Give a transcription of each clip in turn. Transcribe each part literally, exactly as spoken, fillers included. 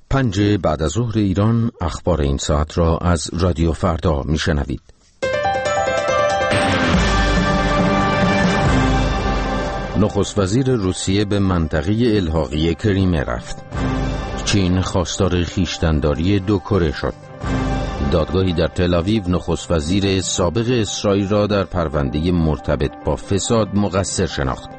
پنج بعد از ظهر ایران، اخبار این ساعت را از رادیو فردا میشنوید. نخست وزیر روسیه به منطقه الحاقی کریمه رفت. چین خواستار خویشتن‌داری دو کره شد. دادگاهی در تل‌آویو نخست وزیر سابق اسرائیل را در پرونده مرتبط با فساد مقصر شناخت.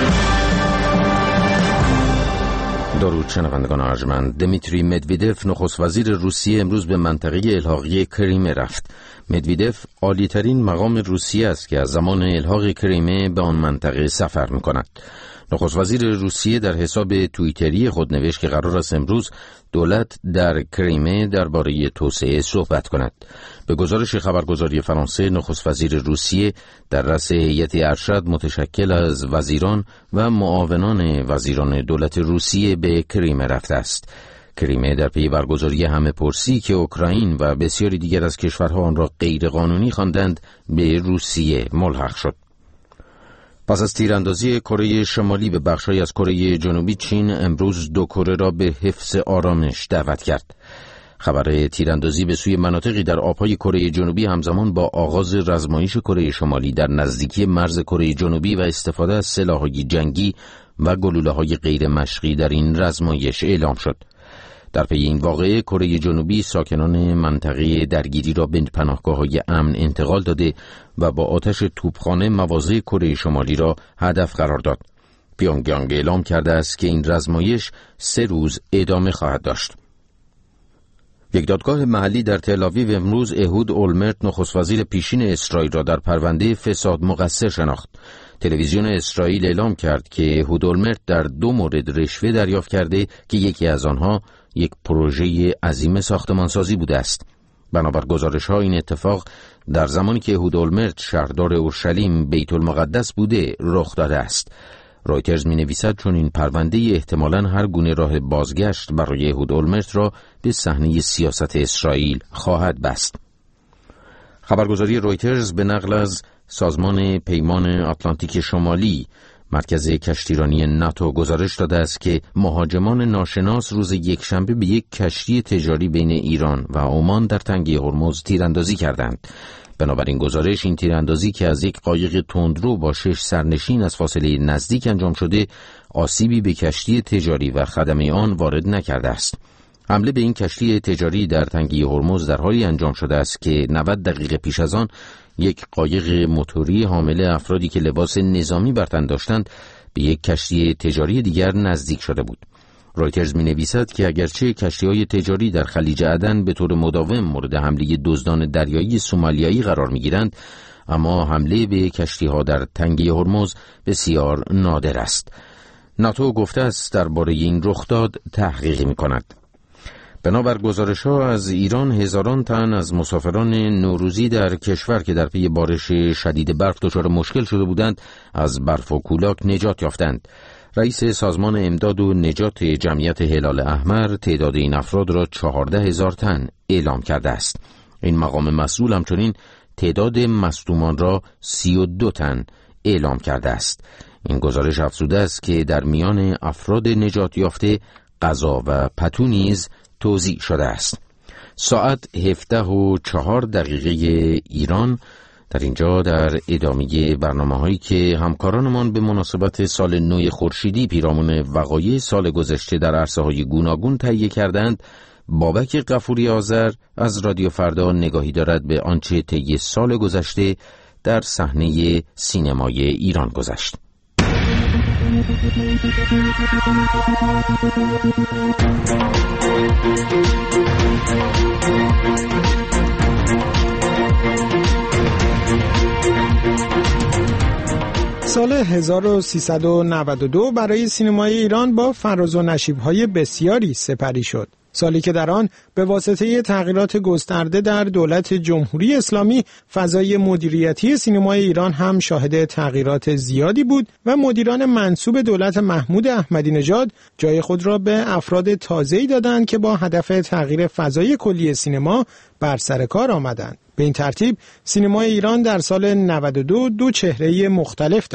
درود شنوندگان ارجمند. دمیتری مدویدف نخست وزیر روسیه امروز به منطقه الحاقی کریمه رفت. مدویدف عالی‌ترین مقام روسیه است که از زمان الحاق کریمه به آن منطقه سفر می‌کند. نخست وزیر روسیه در حساب توییتری خود نوشت که قرار است امروز دولت در کریمه درباره توسعه صحبت کند. به گزارش خبرگزاری فرانسه، نخست وزیر روسیه در رأس هیئت ارشد متشکل از وزیران و معاونان وزیران دولت روسیه به کریمه رفته است. کریمه در پی برگزاری همه پرسی که اوکراین و بسیاری دیگر از کشورها آن را غیر قانونی خواندند به روسیه ملحق شد. پس از تیراندازی کره شمالی به بخش‌هایی از کره جنوبی، چین امروز دو کره را به حفظ آرامش دعوت کرد. خبر تیراندازی به سوی مناطقی در آبهای کره جنوبی همزمان با آغاز رزمایش کره شمالی در نزدیکی مرز کره جنوبی و استفاده از سلاح‌های جنگی و گلوله‌های غیر مشقی در این رزمایش اعلام شد. در پی این واقعه، کره جنوبی ساکنان منطقه درگیری را به پناهگاه‌های امن انتقال داده و با آتش توپخانه مواضع کره شمالی را هدف قرار داد. پیونگیانگ اعلام کرده است که این رزمایش سه روز ادامه خواهد داشت. یک دادگاه محلی در تل‌آویو امروز اهود اولمرت نخست وزیر پیشین اسرائیل را در پرونده فساد مقصر شناخت. تلویزیون اسرائیل اعلام کرد که اهود اولمرت در دو مورد رشوه دریافت کرده که یکی از آنها یک پروژه عظیم ساختمانسازی بوده است. بنابر گزارش‌ها این اتفاق در زمانی که اهود اولمرت شهردار اورشلیم بیت المقدس بوده رخ داده است. رویترز می‌نویسد چون این پرونده احتمالاً هر گونه راه بازگشت برای اهود اولمرت را به صحنه سیاست اسرائیل خواهد بست. خبرگزاری رویترز به نقل از سازمان پیمان آتلانتیک شمالی، مرکز کشتیرانی ناتو، گزارش داده است که مهاجمان ناشناس روز یکشنبه به یک کشتی تجاری بین ایران و عمان در تنگه هرمز تیراندازی کردند. بنابراین گزارش این تیراندازی که از یک قایق تندرو با شش سرنشین از فاصله نزدیک انجام شده، آسیبی به کشتی تجاری و خدمه آن وارد نکرده است. حمله به این کشتی تجاری در تنگه هرمز در حالی انجام شده است که نود دقیقه پیش از آن یک قایق موتوری حامل افرادی که لباس نظامی بر تن داشتند به یک کشتی تجاری دیگر نزدیک شده بود. رویترز می‌نویسد که اگرچه کشتی‌های تجاری در خلیج عدن به طور مداوم مورد حمله دزدان دریایی سومالیایی قرار می‌گیرند، اما حمله به کشتی‌ها در تنگه هرمز بسیار نادر است. ناتو گفته است درباره این رخداد تحقیق می‌کند. بنابر گزارش‌ها از ایران، هزاران تن از مسافران نوروزی در کشور که در پی بارش شدید برف دچار مشکل شده بودند، از برف و کولاک نجات یافتند. رئیس سازمان امداد و نجات جمعیت هلال احمر تعداد این افراد را چهارده هزار تن اعلام کرده است. این مقام مسئول همچنین تعداد مصدومان را سی و دو تن اعلام کرده است. این گزارش افزوده است که در میان افراد نجات یافته غذا و پتو نیز توزیع شده است. ساعت هفده و چهار دقیقه ایران. در اینجا در ادامه برنامه‌هایی که همکارانمان به مناسبت سال نو خورشیدی پیرامون وقایع سال گذشته در عرصه‌های گوناگون تهیه کردند، بابک غفوری آذر از رادیو فردا نگاهی دارد به آنچه طی سال گذشته در صحنه سینمای ایران گذشت. سال هزار و سیصد و نود و دو برای سینمای ایران با فراز و نشیب‌های بسیاری سپری شد. سالی که در آن به واسطه تغییرات گسترده در دولت جمهوری اسلامی فضای مدیریتی سینمای ایران هم شاهد تغییرات زیادی بود و مدیران منسوب دولت محمود احمدی نژاد جای خود را به افراد تازه‌ای دادند که با هدف تغییر فضای کلی سینما بر سر کار آمدند. به این ترتیب سینمای ایران در سال نود و دو دو چهره مختلف داشت.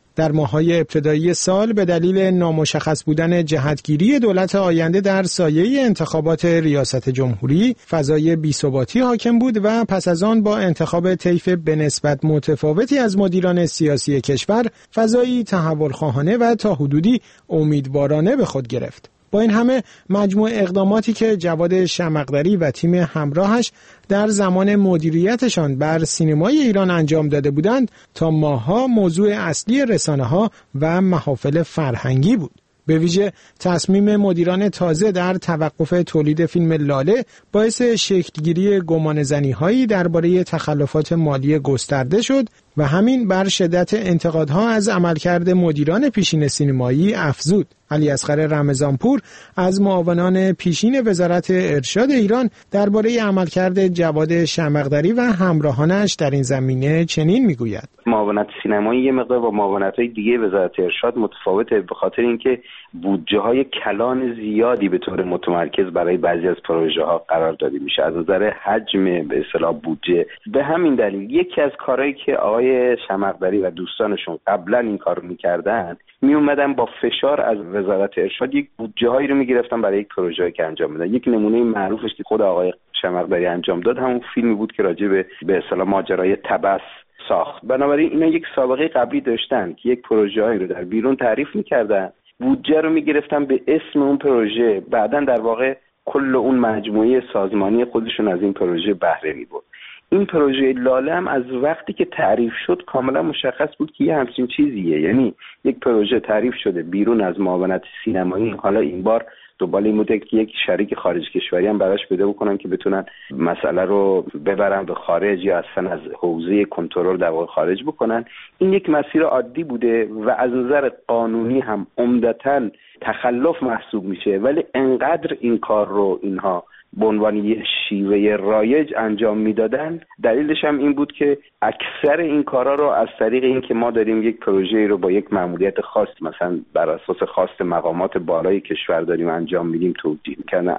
در ماه‌های ابتدایی سال به دلیل نامشخص بودن جهتگیری دولت آینده در سایه انتخابات ریاست جمهوری، فضای بی‌ثباتی حاکم بود و پس از آن با انتخاب طیف به نسبت متفاوتی از مدیران سیاسی کشور، فضایی تحول‌خواهانه و تا حدودی امیدوارانه به خود گرفت. با این همه مجموع اقداماتی که جواد شمقدری و تیم همراهش در زمان مدیریتشان بر سینمای ایران انجام داده بودند تا ماه‌ها موضوع اصلی رسانه‌ها و محافل فرهنگی بود. به ویژه تصمیم مدیران تازه در توقف تولید فیلم لاله باعث شکلگیری گمانه‌زنی‌هایی درباره تخلفات مالی گسترده شد و همین بر شدت انتقادها از عملکرد مدیران پیشین سینمایی افزود. علی اصغر رمضانپور از معاونان پیشین وزارت ارشاد ایران درباره عملکرد جواد شمقدری و همراهانش در این زمینه چنین میگوید: معاونت سینمایی یه مقدار با معاونت‌های دیگه وزارت ارشاد متفاوته، به خاطر اینکه بودجه‌های کلان زیادی به طور متمرکز برای بعضی از پروژه‌ها قرار داده میشه از نظر حجم به اصطلاح بودجه. به همین دلیل یکی از کارهایی که آقای شمقدری و دوستانشون قبلا این کارو می‌کردن، می اومدن با فشار از وزارت ارشاد یک بودجه‌هایی رو می‌گرفتن برای یک پروژه‌ای که انجام میدن. یک نمونه معروفش که خود آقای شمقدری انجام داد همون فیلمی بود که راجع به به اصطلاح ماجرای تبس ساخت. بنابراین اینا یک سابقه قبلی داشتن که یک پروژه‌ای رو در بیرون تعریف می‌کردن، بودجه رو می‌گرفتن به اسم اون پروژه، بعداً در واقع کل اون مجموعه سازمانی خودشون از این پروژه بهره می‌برد. این پروژه لاله هم از وقتی که تعریف شد کاملا مشخص بود که یه همچین چیزیه، یعنی یک پروژه تعریف شده بیرون از معاونت سینمایی، حالا این بار دنبال این بوده که یک شریک خارج کشوری هم براش پیدا بکنن که بتونن مسئله رو ببرن به خارج یا اصلا از حوزه کنترل در واقع خارج بکنن. این یک مسیر عادی بوده و از نظر قانونی هم عمدتاً تخلف محسوب میشه، ولی انقدر این کار رو اینها به عنوان یه شیوه رایج انجام میدادن. دلیلش هم این بود که اکثر این کارا رو از طریق این که ما داریم یک پروژه رو با یک مأموریت خاص، مثلا بر اساس خواست مقامات بالای کشور داریم انجام میدیم توجیه میکنن.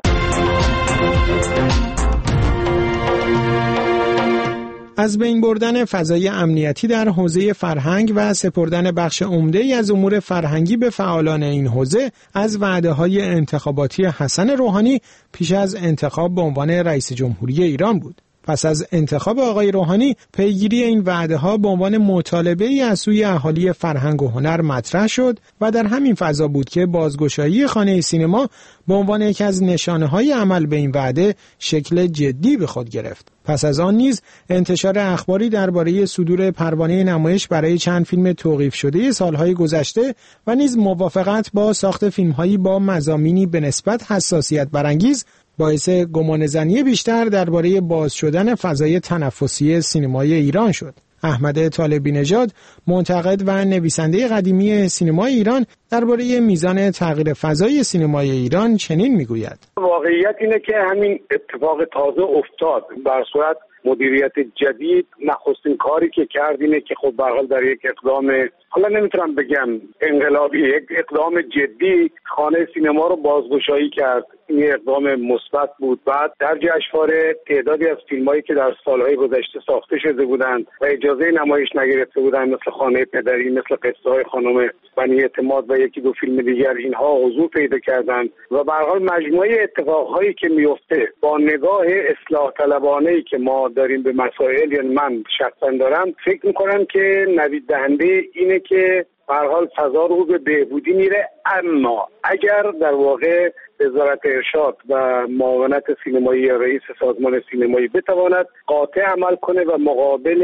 از بین بردن فضای امنیتی در حوزه فرهنگ و سپردن بخش عمده‌ای از امور فرهنگی به فعالان این حوزه از وعده‌های انتخاباتی حسن روحانی پیش از انتخاب به عنوان رئیس جمهوری ایران بود. پس از انتخاب آقای روحانی پیگیری این وعده‌ها به عنوان مطالبه‌ای از سوی اهالی فرهنگ و هنر مطرح شد و در همین فضا بود که بازگشایی خانه سینما به عنوان یکی از نشانه‌های عمل به این وعده شکل جدی به خود گرفت. پس از آن نیز انتشار اخباری درباره صدور پروانه نمایش برای چند فیلم توقیف شده سالهای گذشته و نیز موافقت با ساخت فیلم‌هایی با مضامینی به نسبت حساسیت برانگیز باعث گمانه‌زنی بیشتر درباره باز شدن فضای تنفسی سینمای ایران شد. احمد طالبی نژاد، منتقد و نویسنده قدیمی سینمای ایران، درباره میزان تغییر فضای سینمای ایران چنین میگوید: واقعیت اینه که همین اتفاق تازه افتاد. بر صورت مدیریت جدید نخستین کاری که کرد اینه که خب به هر حال در یک اقدام، حالا نمیتونم بگم انقلابی، یک اقدام جدی خانه سینما رو بازگشایی کرد. این اقدام مثبت بود. بعد در جشنواره تعدادی از فیلمایی که در سالهای گذشته ساخته شده بودند و اجازه نمایش نگرفته بودند، مثل خانه پدری، مثل قصه های خانم بنی اعتماد و یکی دو فیلم دیگر، اینها حضور پیدا کردند و به هر حال مجموعه اتفاقهایی که میفته با نگاه اصلاح طلبانه‌ای که ما داریم به مسائل، یعنی من شخصا دارم، فکر می‌کنم که نوید دهنده اینه که به هر حال فضا رو به بهبودی میره. اما اگر در واقع وزارت ارشاد و معاونت سینمایی یا رئیس سازمان سینمایی بتواند قاطع عمل کنه و مقابل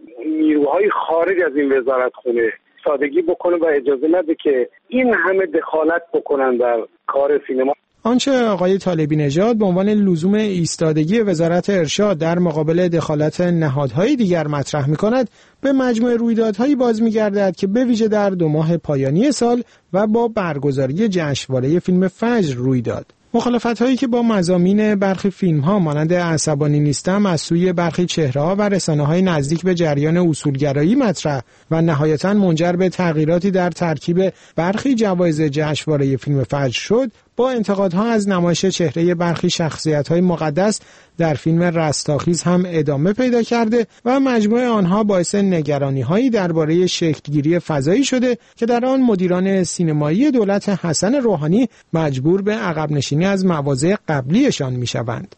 نیروهای خارج از این وزارت خونه سادگی بکنه و اجازه نده که این همه دخالت بکنن در کار سینما. آنچه آقای طالبی نژاد به عنوان لزوم ایستادگی وزارت ارشاد در مقابل دخالت نهادهای دیگر مطرح می‌کند، به مجموع رویدادهایی باز می‌گردد که به ویژه در دو ماه پایانی سال و با برگزاری جشنواره فیلم فجر روی داد. مخالفت‌هایی که با مضامین برخی فیلم‌ها مانند عصبانی نیستم از سوی برخی چهره‌ها و رسانه‌های نزدیک به جریان اصولگرایی مطرح و نهایتاً منجر به تغییراتی در ترکیب برخی جوایز جشنواره فیلم فجر شد، با انتقادها از نمایش چهره برخی شخصیت‌های مقدس در فیلم رستاخیز هم ادامه پیدا کرده و مجموع آنها باعث نگرانی‌هایی درباره شکل‌گیری فضایی شده که در آن مدیران سینمایی دولت حسن روحانی مجبور به عقب نشینی از مواضع قبلیشان می‌شوند.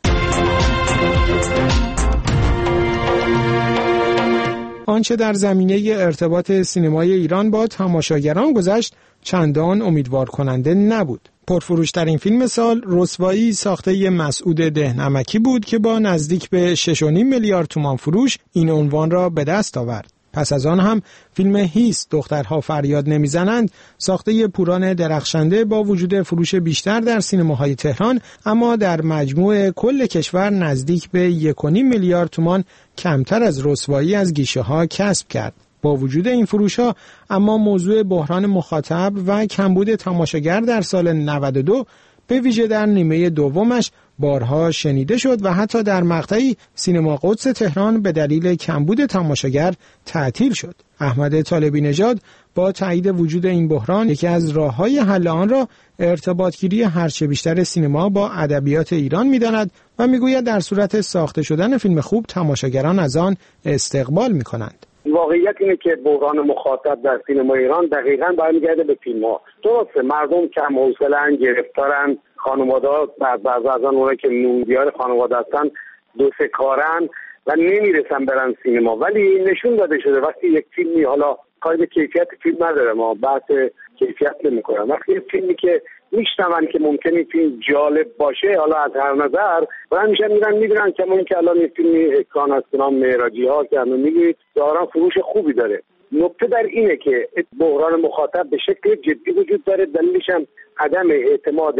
آنچه در زمینه ارتباط سینمای ایران با تماشاگران گذشت چندان امیدوار کننده نبود. پرفروشترین فیلم سال رسوایی ساخته مسعود دهنمکی بود که با نزدیک به شش و نیم میلیارد تومان فروش این عنوان را به دست آورد. پس از آن هم فیلم هیس دخترها فریاد نمیزنند ساخته پوران درخشنده با وجود فروش بیشتر در سینماهای تهران اما در مجموع کل کشور نزدیک به یک و نیم میلیارد تومان کمتر از رسوایی از گیشه ها کسب کرد. با وجود این فروش ها اما موضوع بحران مخاطب و کمبود تماشاگر در سال نود و دو به ویژه در نیمه دومش بارها شنیده شد و حتی در مقطعی سینما قدس تهران به دلیل کمبود تماشاگر تعطیل شد. احمد طالبی نژاد با تایید وجود این بحران یکی از راه‌های حل آن را ارتباطگیری هرچه بیشتر سینما با ادبیات ایران می‌داند و می‌گوید در صورت ساخته شدن فیلم خوب تماشاگران از آن استقبال می‌کنند. واقعیت اینه که بحران مخاطب در سینما ایران دقیقاً برمیگرده به فیلم‌ها. درسته مردم کم حوصله‌اند، گرفتارن، خانواده‌ها بعضی از اونها که نونبیار خانواده هستن دو سه کارن و نمیرسن برن سینما، ولی نشون داده شده وقتی یک فیلمی حالا کاری به کیفیت فیلم نداره، ما بحث کیفیت نمی‌کنم، وقتی یک فیلمی که میشنون که ممکنه فیلم جالب باشه حالا از هر نظر و همیشه میرن میبینن که اون که الان این فیلمی اکران از نام معراجی ها که همون میگید دارن فروش خوبی داره. نکته در اینه که بحران مخاطب به شکل جدی وجود داره، دلیلش هم عدم اعتماد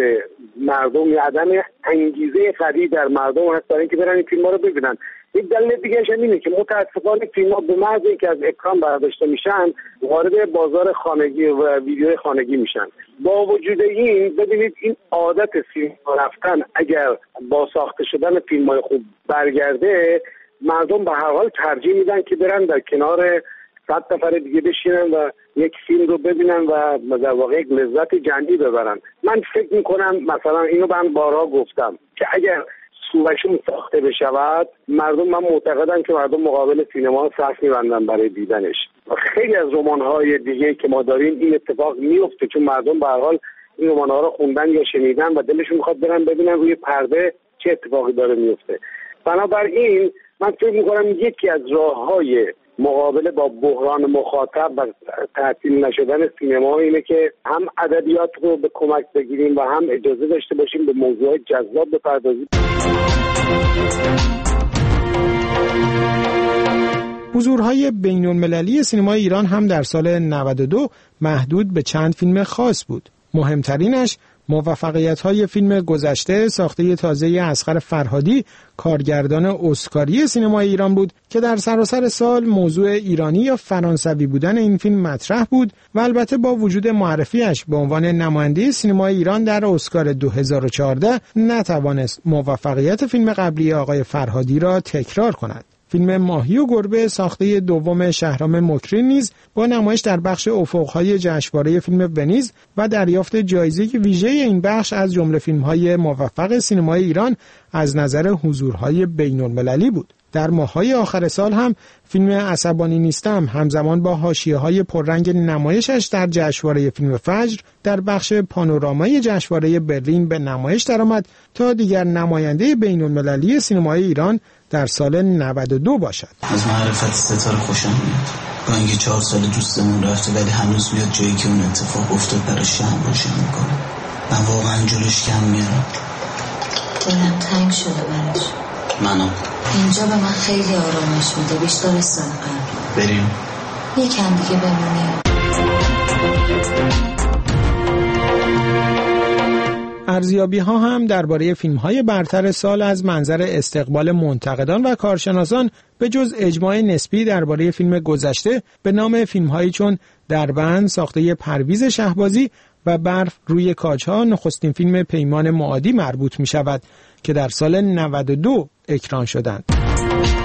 مردم یا عدم انگیزه خرید در مردم هست برای اینکه برن این فیلم‌ها رو ببینن. یک دلیل دیگه هم اینه که متاسفانه فیلم‌ها به محض اینکه از اکران برداشته میشن وارد بازار خانگی و ویدیوی خانگی میشن. با وجود این ببینید این عادت سینما رفتن اگر با ساخته شدن فیلم‌های خوب برگرده، مردم به هر حال ترجیح میدن که برن در کنار صد نفر دیگه بشینن و یک فیلم رو ببینن و در واقع یک لذت جنبی ببرن. من فکر میکنم مثلا اینو من بارها گفتم که اگر صورتشون ساخته بشود مردم، من معتقدم که مردم مقابل سینما صف می‌بندن برای دیدنش. و خیلی از رمان‌های دیگه که ما داریم این اتفاق میفته چون مردم به هر حال این رمان‌ها رو خوندن یا شنیدن و دلشون میخواد برن ببینن روی پرده چه اتفاقی داره میفته. بنابراین من فکر میکنم یکی از راه‌های مقابله با بحران مخاطب و تعطیل نشدن سینما اینه که هم ادبیات رو به کمک بگیریم و هم اجازه داشته باشیم به موضوعات جذاب بپردازیم. حضورهای بین‌المللی سینمای ایران هم در سال نود و دو محدود به چند فیلم خاص بود. مهمترینش موفقیت‌های فیلم گذشته ساخته تازه اصغر فرهادی، کارگردان اسکاری سینمای ایران بود که در سراسر سال موضوع ایرانی یا فرانسوی بودن این فیلم مطرح بود و البته با وجود معرفیش به عنوان نماینده سینمای ایران در اسکار دو هزار و چهارده نتوانست موفقیت فیلم قبلی آقای فرهادی را تکرار کند. فیلم ماهی و گربه ساخته دوم شهرام مکری نیز با نمایش در بخش افق‌های جشنواره فیلم ونیز و دریافت جایزه ویژه این بخش از جمله فیلم‌های موفق سینمای ایران از نظر حضورهای بین‌المللی بود. در ماه‌های آخر سال هم فیلم عصبانی نیستم همزمان با حاشیه‌های پررنگ نمایشش در جشنواره فیلم فجر در بخش پانورامای جشنواره برلین به نمایش درآمد تا دیگر نماینده بین‌المللی سینمای ایران در سال نود و دو باشد. از معرفت ستاره خوشم میاد. با اینکه چهار سال دوستمون رفته ولی هنوز میاد جایی که اون اتفاق افتاد براش شمع روشن میکنه. من واقعا جلوش کم میارم. دلم تنگ شده براش. منم. اینجا به من خیلی آرامش میده، بیشتر از سال قبل. بریم. یکم دیگه بمونیم. ارزیابی ها هم درباره فیلم های برتر سال از منظر استقبال منتقدان و کارشناسان به جز اجماع نسبی درباره فیلم گذشته به نام فیلم هایی چون دربند ساخته پرویز شهبازی و برف روی کاج‌ها نخستین فیلم پیمان معادی مربوط می شود که در سال نود و دو اکران شدند.